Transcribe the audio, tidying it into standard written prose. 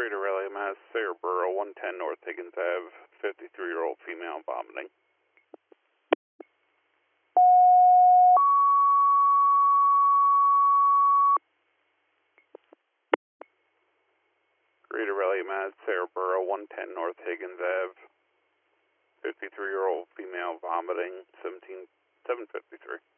Greater Raleigh, Mass, Sayerboro, 110 North Higgins Ave, 53-year-old female vomiting. Greater Raleigh, Mass, Sayerboro, 110 North Higgins Ave, 53-year-old female vomiting, 753.